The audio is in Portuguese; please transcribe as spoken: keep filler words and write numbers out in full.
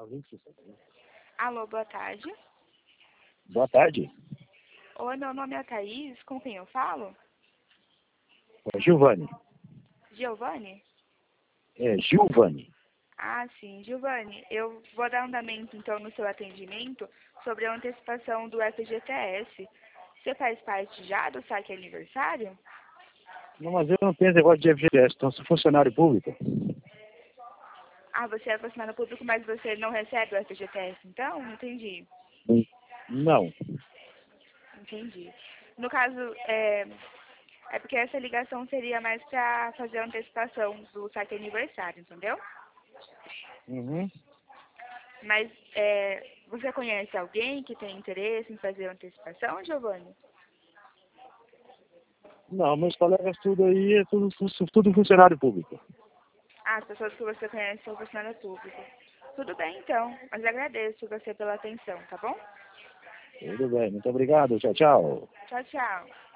Alô, boa tarde. Boa tarde. Oi, meu nome é Thaís, com quem eu falo? É Giovanni. Giovanni? É Giovanni. Ah, sim, Giovanni, eu vou dar andamento então no seu atendimento sobre a antecipação do F G T S. Você faz parte já do saque aniversário? Não, mas eu não tenho negócio de F G T S, então sou funcionário público. Ah, você é funcionário público, mas você não recebe o F G T S, então? Entendi. Não. Entendi. No caso, é, é porque essa ligação seria mais para fazer a antecipação do saque aniversário, entendeu? Uhum. Mas é, você conhece alguém que tem interesse em fazer a antecipação, Giovanni? Não, meus colegas tudo aí é tudo, tudo funcionário público. Ah, as pessoas que você conhece são funcionário público. Tudo bem, então. Mas agradeço você pela atenção, tá bom? Tudo bem, muito obrigado. Tchau, tchau. Tchau, tchau.